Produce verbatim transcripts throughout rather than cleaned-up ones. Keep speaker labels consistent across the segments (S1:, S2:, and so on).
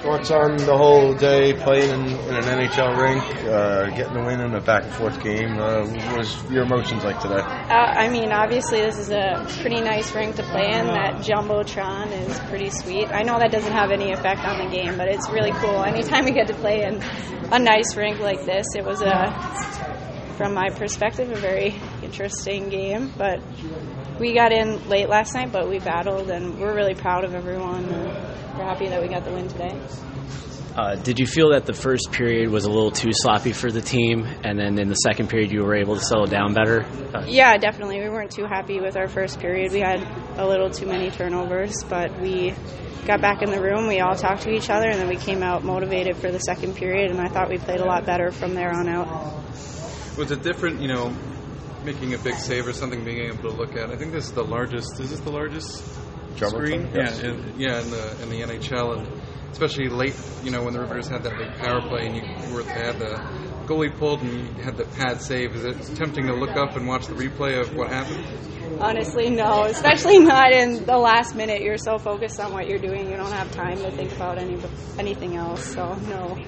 S1: Thoughts on the whole day playing in, in an N H L rink, uh, getting the win in a back-and-forth game? Uh, what was your emotions like today?
S2: Uh, I mean, obviously this is a pretty nice rink to play in. That Jumbotron is pretty sweet. I know that doesn't have any effect on the game, but it's really cool. Anytime we get to play in a nice rink like this, it was, a, from my perspective, a very interesting game. But we got in late last night, but we battled, and we're really proud of everyone. And we're happy that we got the win today.
S3: Uh, did you feel that the first period was a little too sloppy for the team, and then in the second period you were able to settle down better? Uh,
S2: yeah, definitely. We weren't too happy with our first period. We had a little too many turnovers, but we got back in the room. We all talked to each other, and then we came out motivated for the second period, and I thought we played a lot better from there on out.
S4: Was it different, you know, making a big save or something, being able to look at? I think this is the largest. Is this the largest screen?
S1: Yes.
S4: Yeah, in, yeah, in the in the N H L, and especially late, you know, when the Riveters had that big power play and you were they had the goalie pulled and you had the pad save. Is it tempting to look up and watch the replay of what happened?
S2: Honestly, no, especially not in the last minute. You're so focused on what you're doing, you don't have time to think about any anything else, so no.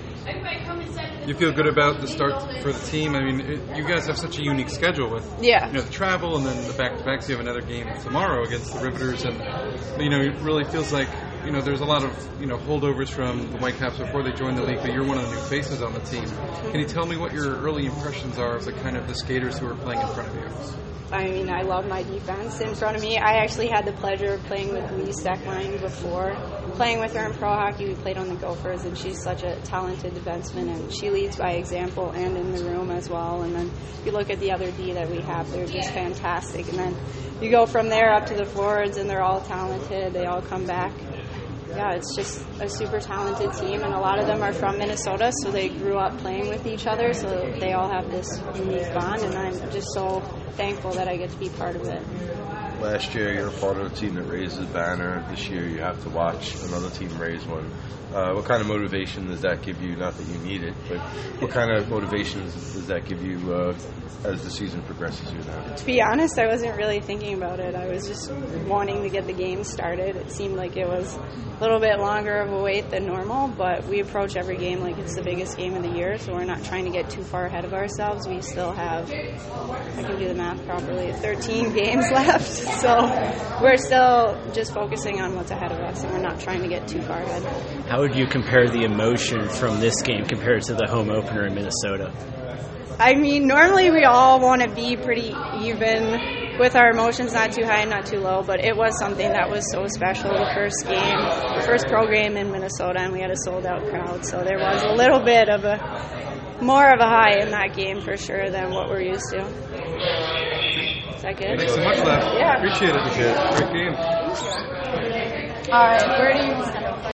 S4: You feel good about the start for the team? I mean, it, you guys have such a unique schedule with
S2: yeah.
S4: you know, the travel and then the back-to-backs. You have another game tomorrow against the Riveters, and you know, it really feels like you know there's a lot of you know holdovers from the Whitecaps before they joined the league, but you're one of the new faces on the team. Can you tell me what your early impressions are of the kind of the skaters who are playing in front of you?
S2: I mean, I love my defense in front of me. I actually had the pleasure of playing with Lee Steckline before. Playing with her in pro hockey, we played on the Gophers, and she's such a talented defenseman, and she leads by example and in the room as well. And then you look at the other D that we have, they're just fantastic. And then you go from there up to the forwards, and they're all talented. They all come back. Yeah, it's just a super talented team, and a lot of them are from Minnesota, so they grew up playing with each other, so they all have this unique bond, and I'm just so thankful that I get to be part of it.
S1: Last year, you're a part of the team that raised the banner. This year, you have to watch another team raise one. Uh, what kind of motivation does that give you? Not that you need it, but what kind of motivation does that give you uh, as the season progresses here now?
S2: To be honest, I wasn't really thinking about it. I was just wanting to get the game started. It seemed like it was a little bit longer of a wait than normal, but we approach every game like it's the biggest game of the year, so we're not trying to get too far ahead of ourselves. We still have, I can do the math properly, thirteen games left, so we're still just focusing on what's ahead of us, and we're not trying to get too far ahead.
S3: How would you compare the emotion from this game compared to the home opener in Minnesota?
S2: I mean, normally we all want to be pretty even with our emotions, not too high and not too low, but it was something that was so special, the first game, the first pro game in Minnesota, and we had a sold-out crowd, so there was a little bit of a, more of a high in that game for sure than what we're used to. Is that good?
S4: Thanks so much, Lev.
S2: Yeah.
S4: Appreciate it.
S1: Appreciate it.
S4: Great game.
S2: All right, where do you